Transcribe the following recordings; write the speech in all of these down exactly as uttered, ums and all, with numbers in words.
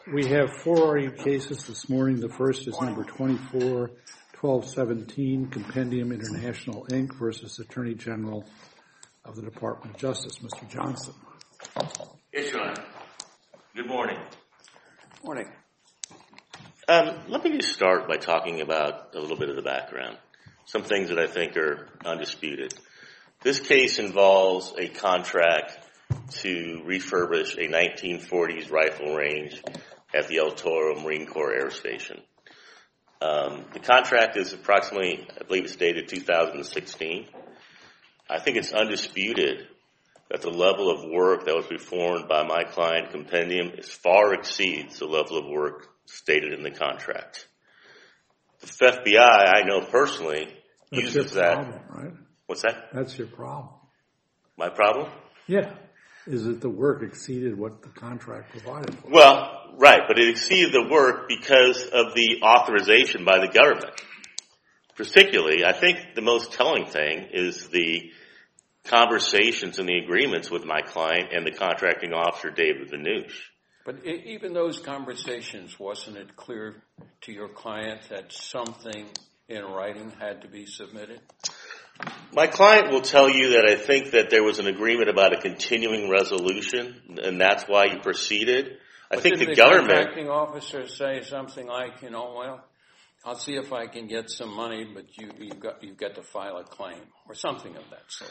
We have four argued cases this morning. The first is number twenty-four twelve seventeen, Compendium International, Incorporated versus Attorney General of the Department of Justice. Mister Johnson. Yes, Your Honor. Good morning. Morning. Um, let me just start by talking about a little bit of the background, some things that I think are undisputed. This case involves a contract to refurbish a nineteen forties rifle range at the El Toro Marine Corps Air Station. Um, the contract is approximately, I believe it's dated two thousand sixteen. I think it's undisputed that the level of work that was performed by my client, Compendium, is far exceeds the level of work stated in the contract. The F B I, I know personally, That's uses your that. problem, right? What's that? That's your problem. My problem? Yeah. Is that the work exceeded what the contract provided for? Well, right, but it exceeded the work because of the authorization by the government. Particularly, I think the most telling thing is the conversations and the agreements with my client and the contracting officer, David Vanouche. But even those conversations, wasn't it clear to your client that something in writing had to be submitted? My client will tell you that I think that there was an agreement about a continuing resolution, and that's why he proceeded. I but think didn't the, the government... contracting officer say something like, you know, well, I'll see if I can get some money, but you, you've got, you've got to file a claim, or something of that sort.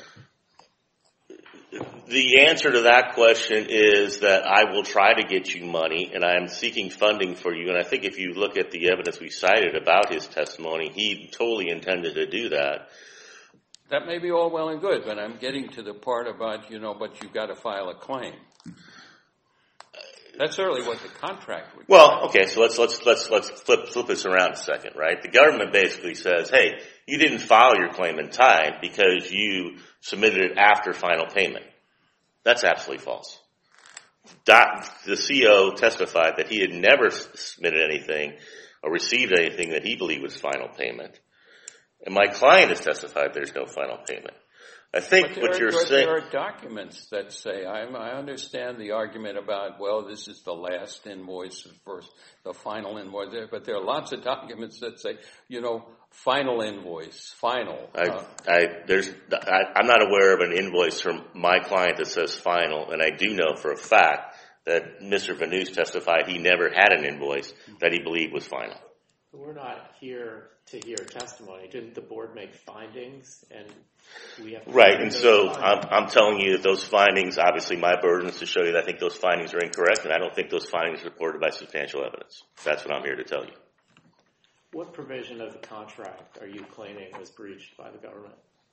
The answer to that question is that I will try to get you money, and I am seeking funding for you. And I think if you look at the evidence we cited about his testimony, he totally intended to do that. That may be all well and good, but I'm getting to the part about, you know, but you've got to file a claim. That's certainly what the contract would. Well, okay, so let's let's let's let's flip flip this around a second, right? The government basically says, "Hey, you didn't file your claim in time because you submitted it after final payment." That's absolutely false. The C O testified that he had never submitted anything or received anything that he believed was final payment. And my client has testified there's no final payment. I think but what are, you're but saying... There are documents that say, I'm, I understand the argument about, well, this is the last invoice versus the final invoice, but there are lots of documents that say, you know, final invoice, final. I, Uh, I, there's, I, I'm not aware of an invoice from my client that says final, and I do know for a fact that Mister Vanouche testified he never had an invoice that he believed was final. We're not here to hear testimony. Didn't the board make findings? And we have to right, and so I'm, I'm telling you that those findings, obviously my burden is to show you that I think those findings are incorrect, and I don't think those findings are supported by substantial evidence. That's what I'm here to tell you. What provision of the contract are you claiming was breached by the government?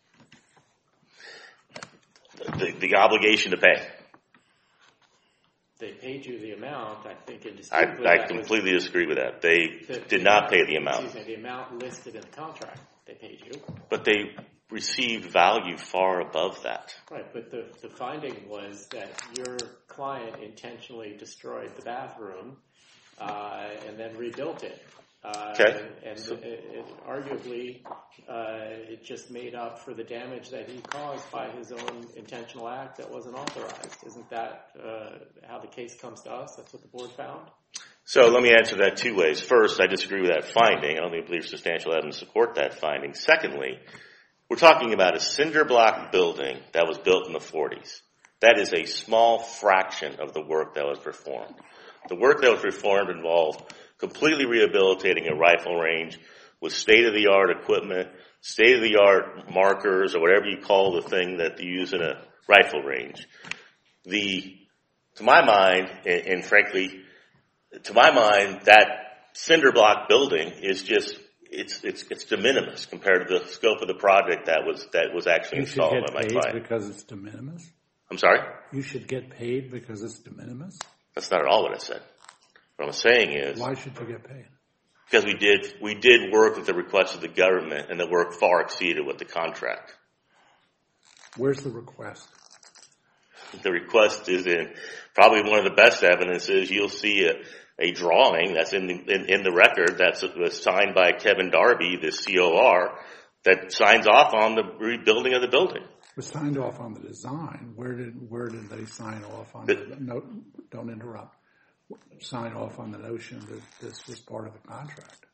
The, the obligation to pay. They paid you the amount, I think, in I, dispute. I completely was, disagree with that. They the, did the, not pay the amount. Excuse me, the amount listed in the contract they paid you. But they received value far above that. Right, but the, the finding was that your client intentionally destroyed the bathroom uh, and then rebuilt it. Uh, okay. And, and so, it, it, arguably, uh, it just made up for the damage that he caused by his own intentional act that wasn't authorized. Isn't that uh, how the case comes to us? That's what the board found? So let me answer that two ways. First, I disagree with that finding. I don't think there's substantial evidence to support that finding. Secondly, we're talking about a cinder block building that was built in the forties. That is a small fraction of the work that was performed. The work that was performed involved completely rehabilitating a rifle range with state-of-the-art equipment, state-of-the-art markers, or whatever you call the thing that you use in a rifle range. The, to my mind, and, and frankly, to my mind, that cinder block building is just, it's, it's, it's de minimis compared to the scope of the project that was, that was actually you installed by my client. You should get paid client. because it's de minimis? I'm sorry? You should get paid because it's de minimis? That's not at all what I said. What I'm saying is... Why should you get paid? Because we did, we did work at the request of the government, and the work far exceeded what the contract. Where's the request? The request is in, probably one of the best evidence is you'll see a, a drawing that's in the, in, in the record that's was signed by Kevin Darby, the C O R, that signs off on the rebuilding of the building. It was signed off on the design. Where did where did they sign off on the, it? No, don't interrupt. sign off on the notion that this was part of the contract?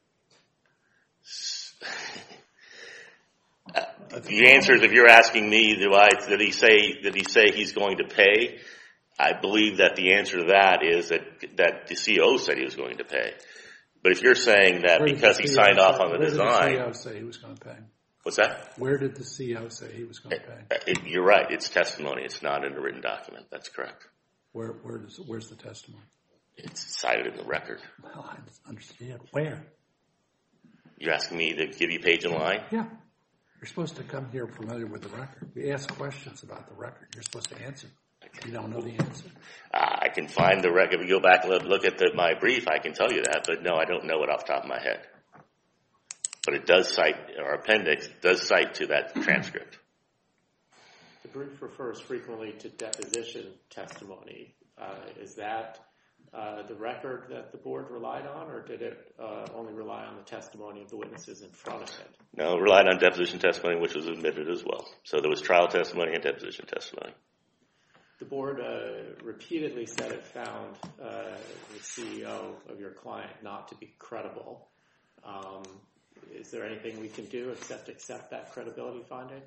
Uh, the answer is, if you're asking me, do I, did he say, did he say he's going to pay? I believe that the answer to that is that, that the C O said he was going to pay. But if you're saying that because he signed off on the design. Where did the C O say he was going to pay? What's that? Where did the C O say he was going to pay? It, it, you're right. It's testimony. It's not in a written document. That's correct. Where, where does, where's the testimony? It's cited in the record. Well, I understand. Where? You're asking me to give you page and line? Yeah. You're supposed to come here familiar with the record. We ask questions about the record. You're supposed to answer. You don't know the answer. Uh, I can find the record. If you go back and look at the, my brief, I can tell you that. But no, I don't know it off the top of my head. But it does cite, our appendix does cite to that transcript. The brief refers frequently to deposition testimony. Uh, is that uh, the record that the board relied on, or did it uh, only rely on the testimony of the witnesses in front of it? No, it relied on deposition testimony, which was admitted as well. So there was trial testimony and deposition testimony. The board uh, repeatedly said it found uh, the C E O of your client not to be credible. Um, is there anything we can do except accept that credibility finding?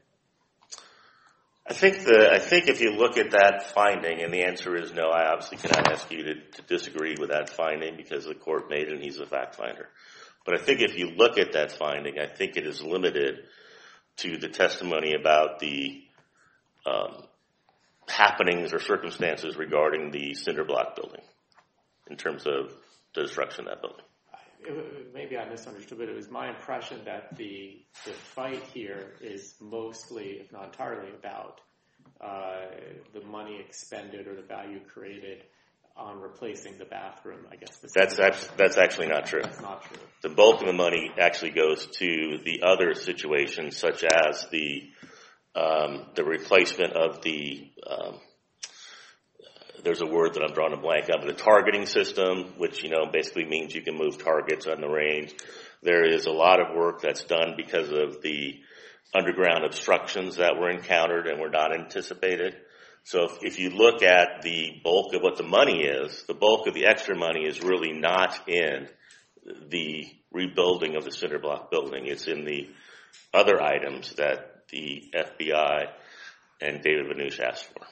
I think the I think if you look at that finding, and the answer is no, I obviously cannot ask you to, to disagree with that finding because the court made it and he's a fact finder. But I think if you look at that finding, I think it is limited to the testimony about the um, happenings or circumstances regarding the cinder block building in terms of the destruction of that building. It, maybe I misunderstood, but it was my impression that the the fight here is mostly, if not entirely, about uh, the money expended or the value created on replacing the bathroom, I guess. That's actually, that's actually not true. That's not true. The bulk of the money actually goes to the other situations, such as the um, the replacement of the um, there's a word that I'm drawing a blank on, the targeting system, which, you know, basically means you can move targets on the range. There is a lot of work that's done because of the underground obstructions that were encountered and were not anticipated. So if, if you look at the bulk of what the money is, the bulk of the extra money is really not in the rebuilding of the cinder block building. It's in the other items that the F B I and David Vanush asked for.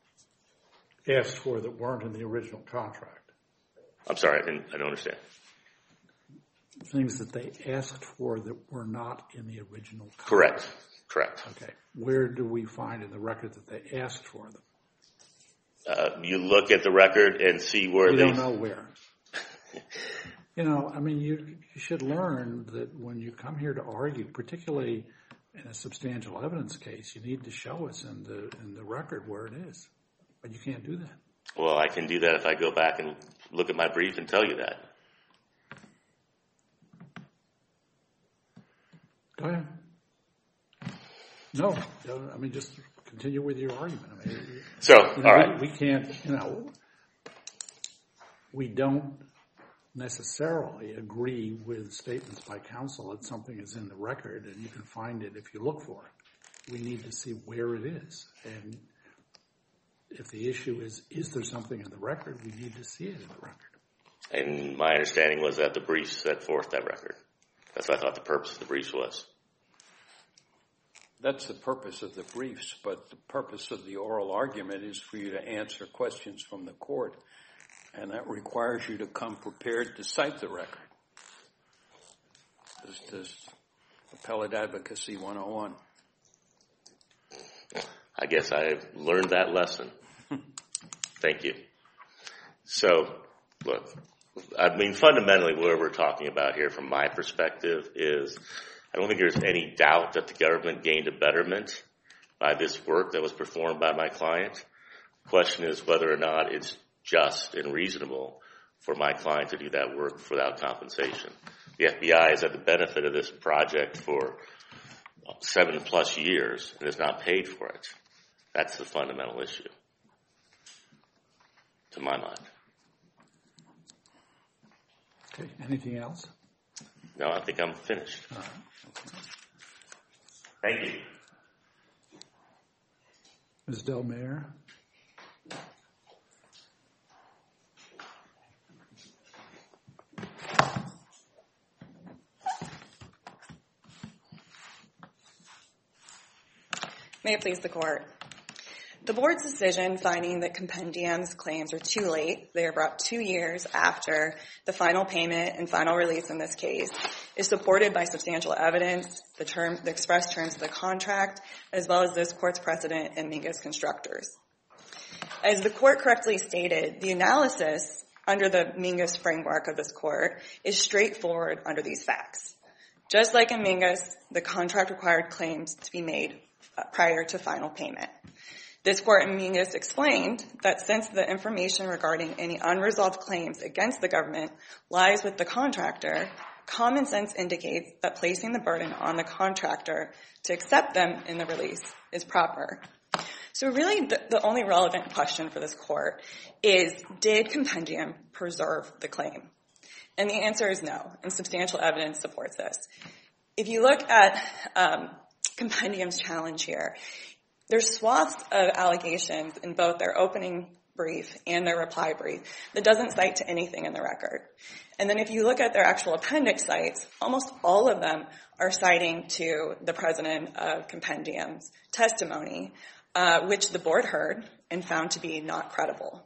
Asked for that weren't in the original contract. I'm sorry, I, didn't, I don't understand. Things that they asked for that were not in the original contract. Correct, correct. Okay. Where do we find in the record that they asked for them? Uh, you look at the record and see where you they... You don't know where. You know, I mean, you, you should learn that when you come here to argue, particularly in a substantial evidence case, you need to show us in the in the record where it is. But you can't do that. Well, I can do that if I go back and look at my brief and tell you that. Go ahead. No, I mean, just continue with your argument. I mean, so, you know, all right. We, we can't, you know, we don't necessarily agree with statements by counsel that something is in the record and you can find it if you look for it. We need to see where it is. And if the issue is, is there something in the record, we need to see it in the record. And my understanding was that the briefs set forth that record. That's what I thought the purpose of the briefs was. That's the purpose of the briefs, but the purpose of the oral argument is for you to answer questions from the court, and that requires you to come prepared to cite the record. This is Appellate Advocacy one oh one. I guess I've learned that lesson. Thank you. So, look, I mean, fundamentally what we're talking about here from my perspective is I don't think there's any doubt that the government gained a betterment by this work that was performed by my client. The question is whether or not it's just and reasonable for my client to do that work without compensation. The F B I has had the benefit of this project for seven plus years and has not paid for it. That's the fundamental issue, to my mind. Okay, anything else? No, I think I'm finished. All right. Thank you. Miz Del Mayor? May it please the Court. The Board's decision finding that Compendium's claims are too late, they are brought two years after the final payment and final release in this case, is supported by substantial evidence, the term, the express terms of the contract, as well as this Court's precedent in Mingus Constructors. As the Court correctly stated, the analysis under the Mingus framework of this Court is straightforward under these facts. Just like in Mingus, the contract required claims to be made prior to final payment. This Court in Mingus explained that since the information regarding any unresolved claims against the government lies with the contractor, common sense indicates that placing the burden on the contractor to accept them in the release is proper. So really, the, the only relevant question for this Court is, did Compendium preserve the claim? And the answer is no, and substantial evidence supports this. If you look at um, Compendium's challenge here, there's swaths of allegations in both their opening brief and their reply brief that doesn't cite to anything in the record. And then if you look at their actual appendix sites, almost all of them are citing to the president of Compendium's testimony, uh, which the Board heard and found to be not credible.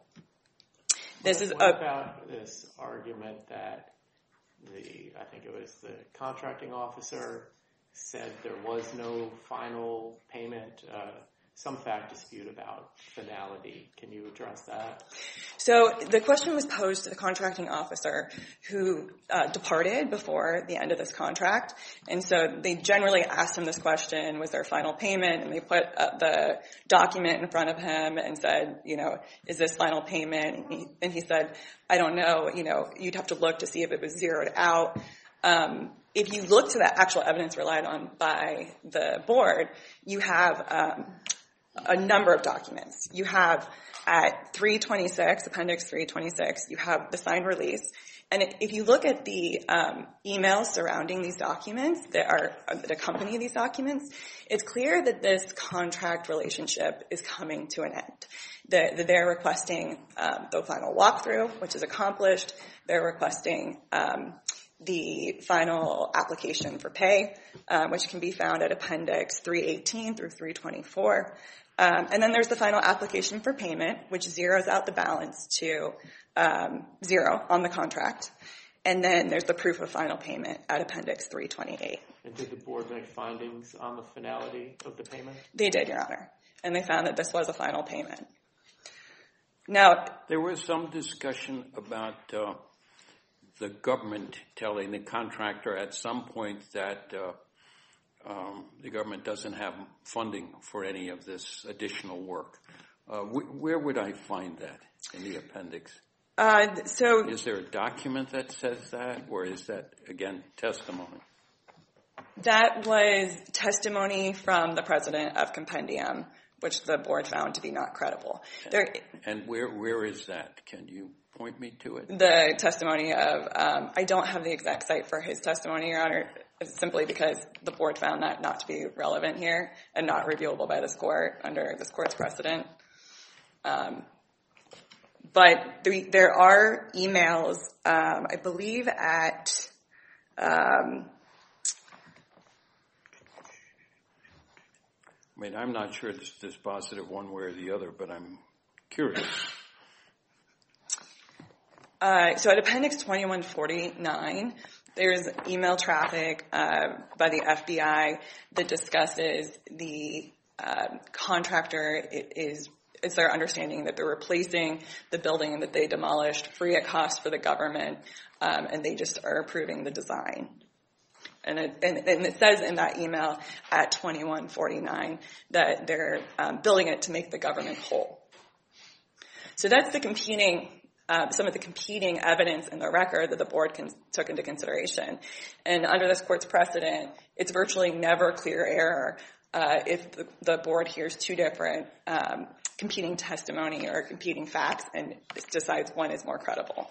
This is what a, about this argument that the, I think it was the contracting officer said there was no final payment, uh, some fact dispute about finality. Can you address that? So the question was posed to the contracting officer who uh, departed before the end of this contract. And so they generally asked him this question, was there a final payment? And they put uh, the document in front of him and said, you know, is this final payment? And he, and he said, I don't know. You know, you'd have to look to see if it was zeroed out. Um, if you look to the actual evidence relied on by the Board, you have um, a number of documents. You have at three twenty-six, Appendix three twenty-six, you have the signed release. And if you look at the um, emails surrounding these documents that are that accompany these documents, it's clear that this contract relationship is coming to an end. That they're requesting um, the final walkthrough, which is accomplished. They're requesting um, the final application for pay, um, which can be found at Appendix three eighteen through three twenty-four. Um, and then there's the final application for payment, which zeroes out the balance to um, zero on the contract. And then there's the proof of final payment at Appendix three twenty-eight. And did the Board make findings on the finality of the payment? They did, Your Honor. And they found that this was a final payment. Now, there was some discussion about uh, the government telling the contractor at some point that uh, um, the government doesn't have funding for any of this additional work. Uh, wh- where would I find that in the appendix? Uh, so, is there a document that says that, or is that, again, testimony? That was testimony from the president of Compendium, which the Board found to be not credible. There, and where where is that? Can you point me to it? The testimony of, um, I don't have the exact site for his testimony, Your Honor, simply because the Board found that not to be relevant here and not reviewable by this Court under this Court's precedent. Um, but the, there are emails, um, I believe at, um, I mean, I'm not sure this is positive one way or the other, but I'm curious. Uh, so at Appendix twenty-one forty-nine, there's email traffic uh, by the F B I that discusses the uh, contractor is, it's their understanding that they're replacing the building that they demolished free at cost for the government, um, and they just are approving the design. And it, and, and it says in that email at twenty-one forty-nine that they're um, building it to make the government whole. So that's the competing, uh, some of the competing evidence in the record that the Board can, took into consideration. And under this Court's precedent, it's virtually never clear error uh, if the, the Board hears two different um, competing testimony or competing facts and decides one is more credible.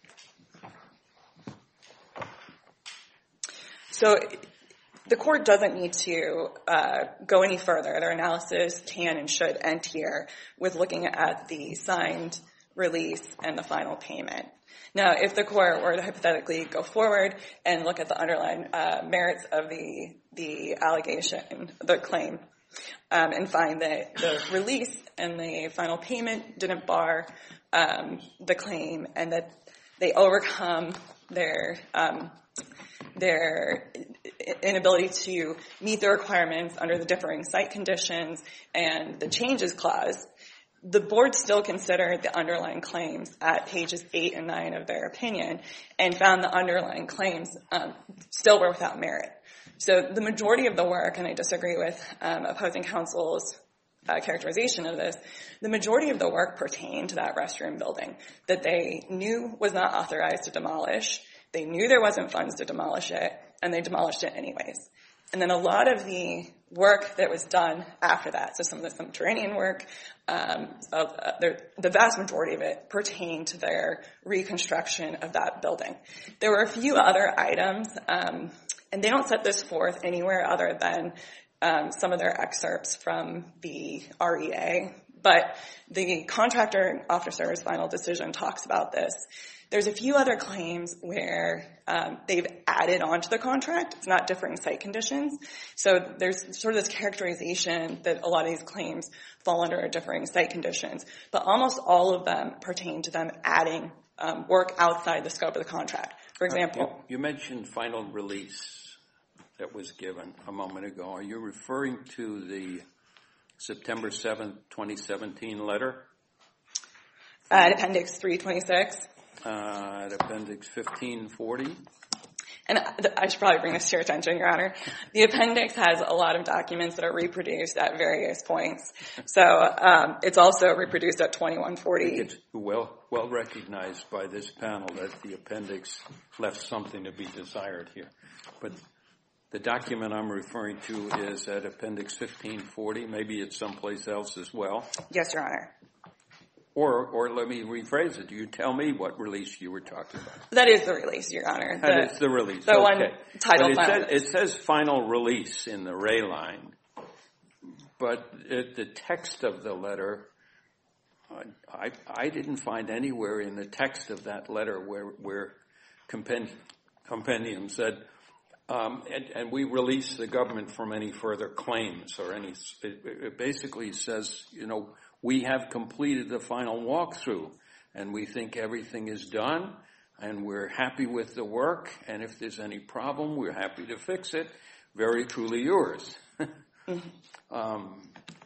So the Court doesn't need to uh, go any further. Their analysis can and should end here with looking at the signed release and the final payment. Now, if the Court were to hypothetically go forward and look at the underlying uh, merits of the the allegation, the claim, um, and find that the release and the final payment didn't bar um, the claim, and that they overcome their um, their inability to meet the requirements under the differing site conditions and the changes clause. The board still considered the underlying claims at pages eight and nine of their opinion and found the underlying claims um, still were without merit. So the majority of the work, and I disagree with um, opposing counsel's uh, characterization of this, the majority of the work pertained to that restroom building that they knew was not authorized to demolish. They knew there wasn't funds to demolish it, and they demolished it anyways. And then a lot of the work that was done after that, so some of the subterranean work, um, of, uh, the vast majority of it pertained to their reconstruction of that building. There were a few other items, um, and they don't set this forth anywhere other than um, some of their excerpts from the R E A, but the contractor officer's final decision talks about this. There's a few other claims where um, they've added on to the contract. It's not differing site conditions. So there's sort of this characterization that a lot of these claims fall under differing site conditions. But almost all of them pertain to them adding um, work outside the scope of the contract. For example... Uh, you, you mentioned final release that was given a moment ago. Are you referring to the September seventh, twenty seventeen letter? At Appendix three twenty-six. Uh, at Appendix fifteen forty. And I should probably bring this to your attention, Your Honor. The appendix has a lot of documents that are reproduced at various points. So um, it's also reproduced at twenty-one forty. It's well, well recognized by this panel that the appendix left something to be desired here. But the document I'm referring to is at Appendix fifteen forty. Maybe it's someplace else as well. Yes, Your Honor. Or, or let me rephrase it. You tell me what release you were talking about. That is the release, Your Honor. That the, is the release. The okay. one titled but it final. says, it says final release in the Ray line, but it, the text of the letter, I, I didn't find anywhere in the text of that letter where, where compendium, compendium said, um, and, and we release the government from any further claims or any. It, it basically says, you know, we have completed the final walkthrough, and we think everything is done, and we're happy with the work, and if there's any problem, we're happy to fix it. Very truly yours. um,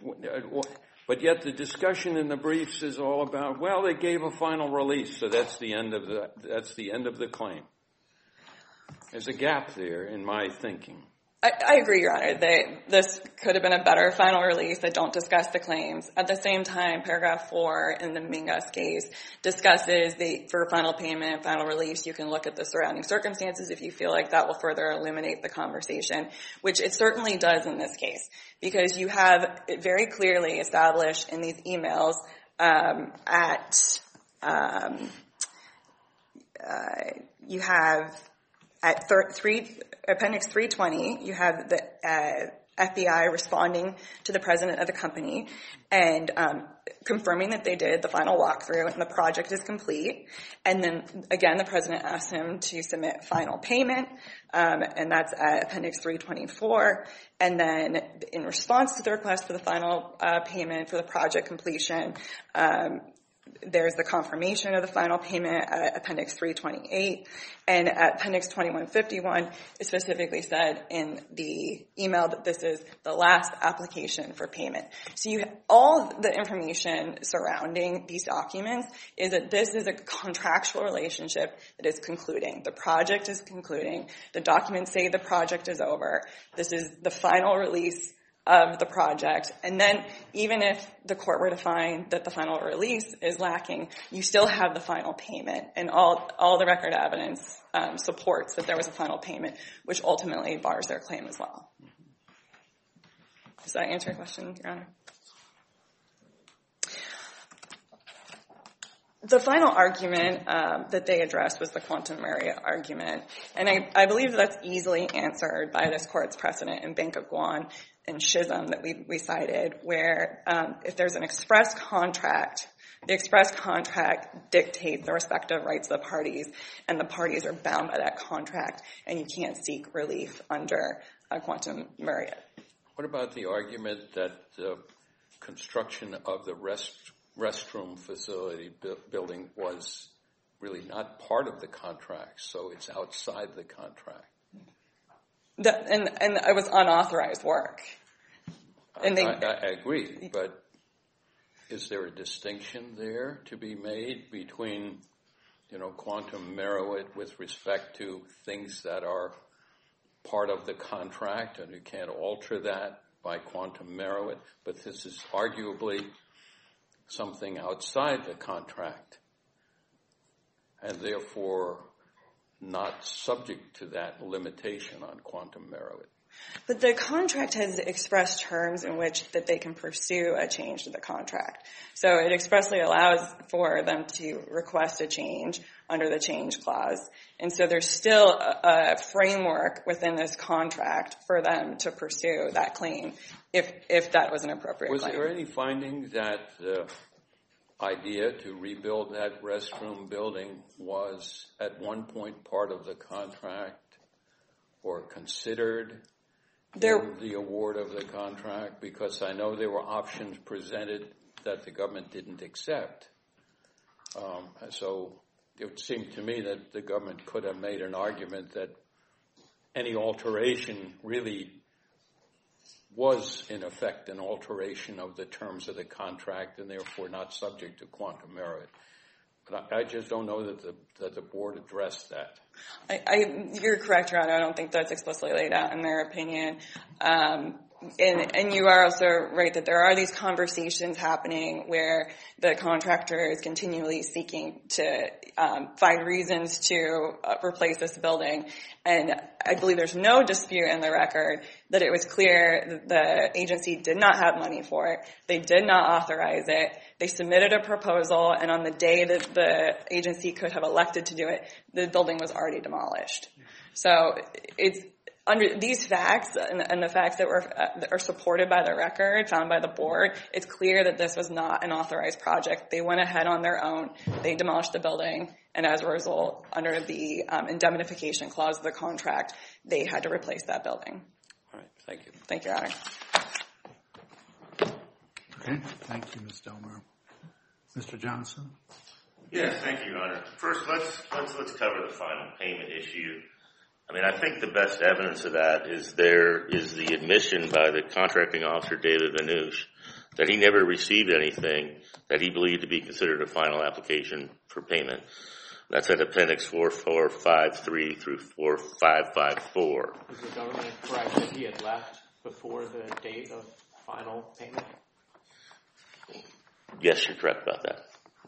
but yet the discussion in the briefs is all about, well, they gave a final release, so that's the end of the, that's the end of the claim. There's a gap there in my thinking. I, I agree, Your Honor, that this could have been a better final release that don't discuss the claims. At the same time, paragraph four in the Mingus case discusses the, for final payment, final release, you can look at the surrounding circumstances if you feel like that will further illuminate the conversation, which it certainly does in this case, because you have it very clearly established in these emails um, at, um, uh, you have at thir- three, Appendix three twenty, you have the uh, F B I responding to the president of the company and um, confirming that they did the final walkthrough and the project is complete. And then, again, the president asked him to submit final payment, um, and that's at Appendix three twenty-four. And then in response to the request for the final uh, payment for the project completion, um, there's the confirmation of the final payment at Appendix three twenty-eight, and at Appendix twenty-one fifty-one, it specifically said in the email that this is the last application for payment. So you all the information surrounding these documents is that this is a contractual relationship that is concluding. The project is concluding. The documents say the project is over. This is the final release of the project. And then even if the court were to find that the final release is lacking, you still have the final payment. And all all the record evidence um, supports that there was a final payment, which ultimately bars their claim as well. Does that answer your question, Your Honor? The final argument um, that they addressed was the quantum merit argument. And I, I believe that's easily answered by this court's precedent in Bank of Guam and Schism that we, we cited, where um, if there's an express contract, the express contract dictates the respective rights of the parties, and the parties are bound by that contract, and you can't seek relief under a quantum merit. What about the argument that the construction of the rest restroom facility bu- building was really not part of the contract, so it's outside the contract? That, and, and it was unauthorized work. And they, I, I, I agree, but is there a distinction there to be made between, you know, quantum merit with respect to things that are part of the contract, and you can't alter that by quantum merit, but this is arguably something outside the contract, and therefore not subject to that limitation on quantum merit. But the contract has expressed terms in which that they can pursue a change to the contract. So it expressly allows for them to request a change under the change clause. And so there's still a, a framework within this contract for them to pursue that claim if if that was an appropriate was claim. Was there any finding that the idea to rebuild that restroom building was at one point part of the contract or considered there, in the award of the contract? Because I know there were options presented that the government didn't accept. Um, so it seemed to me that the government could have made an argument that any alteration really was, in effect, an alteration of the terms of the contract and therefore not subject to quantum merit. But I, I just don't know that the that the board addressed that. I, I, you're correct, Your Honor. I don't think that's explicitly laid out in their opinion. Um, and, and you are also right that there are these conversations happening where the contractor is continually seeking to um, find reasons to uh, replace this building. And I believe there's no dispute in the record that it was clear that the agency did not have money for it. They did not authorize it. They submitted a proposal, and on the day that the agency could have elected to do it, the building was already demolished. So it's under these facts and, and the facts that were uh, that are supported by the record found by the board, it's clear that this was not an authorized project. They went ahead on their own. They demolished the building, and as a result, under the um, indemnification clause of the contract, they had to replace that building. All right. Thank you. Thank you, Your Honor. Okay. Thank you, Miz Delmar. Mister Johnson? Yes, thank you, Your Honor. First, let's, let's, let's cover the final payment issue. I mean, I think the best evidence of that is there is the admission by the contracting officer, David Vanouche, that he never received anything that he believed to be considered a final application for payment. That's at Appendix four four five three through four five five four. Is the government correct that he had left before the date of final payment? Yes, you're correct about that.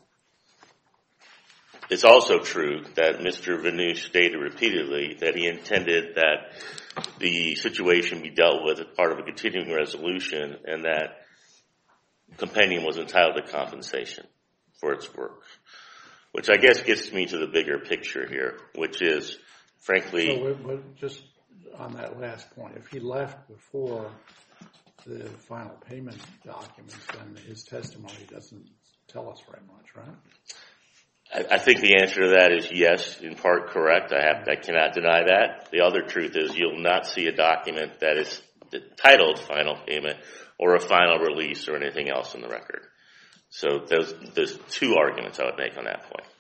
It's also true that Mister Vanouche stated repeatedly that he intended that the situation be dealt with as part of a continuing resolution and that Compendium was entitled to compensation for its work, which I guess gets me to the bigger picture here, which is, frankly... So, but just on that last point, if he left before the final payment documents, then his testimony doesn't tell us very much, right? I think the answer to that is yes, in part correct. I have, I cannot deny that. The other truth is you'll not see a document that is titled final payment or a final release or anything else in the record. So there's, there's two arguments I would make on that point.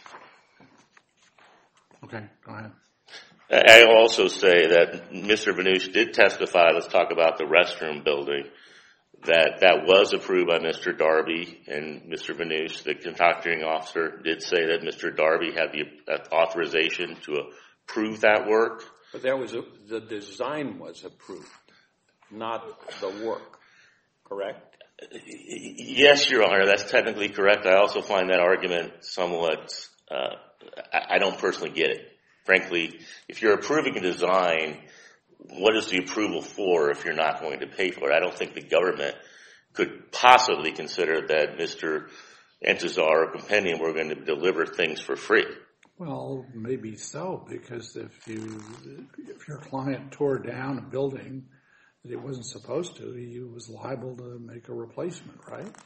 Okay, go ahead. I also say that Mister Vanouche did testify, let's talk about the restroom building, that that was approved by Mister Darby, and Mister Vanouche, the contracting officer, did say that Mister Darby had the authorization to approve that work. But that was a, the design was approved, not the work, correct? Yes, Your Honor, that's technically correct. I also find that argument somewhat, uh, I, I don't personally get it. Frankly, if you're approving a design, what is the approval for if you're not going to pay for it? I don't think the government could possibly consider that Mister Entizar or Compendium were going to deliver things for free. Well, maybe so, because if you if your client tore down a building that it wasn't supposed to, he was liable to make a replacement, right?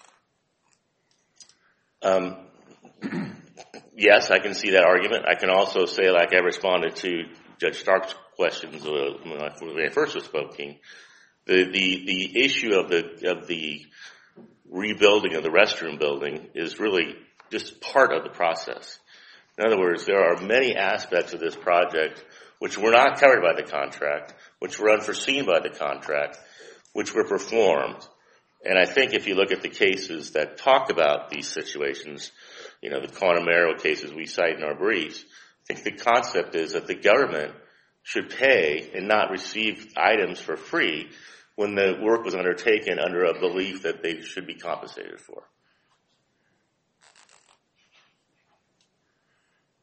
Um, yes, I can see that argument. I can also say, like I responded to Judge Stark's questions when I first was speaking, The, the, the issue of the, of the rebuilding of the restroom building is really just part of the process. In other words, there are many aspects of this project which were not covered by the contract, which were unforeseen by the contract, which were performed. And I think if you look at the cases that talk about these situations, you know, the Connemara cases we cite in our briefs, I think the concept is that the government should pay and not receive items for free when the work was undertaken under a belief that they should be compensated for.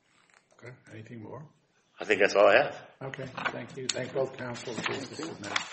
Okay, anything more? I think that's all I have. Okay, thank you. Thank both counsel. The case is submitted.